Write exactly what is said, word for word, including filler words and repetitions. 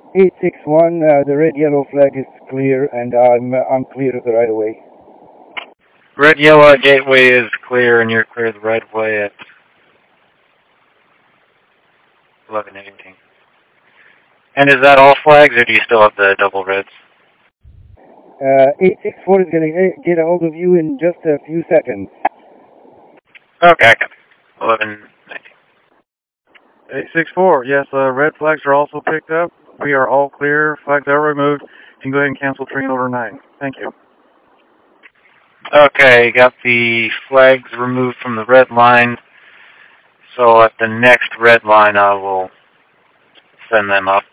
eight six one, uh, the red-yellow flag is clear, and I'm, uh, I'm clear of the right-of-way. Red Yellow at Gateway is clear, and you're clear of the right-of-way at eleven eighteen. And is that all flags, or do you still have the double reds? Uh, eight six four is going to get a hold of you in just a few seconds. Okay, copy. eleven nineteen. eight six four, yes, uh, red flags are also picked up. We are all clear. Flags are removed. You can go ahead and cancel train order nine. Thank you. Okay, got the flags removed from the red line. So at the next red line, I will send them up.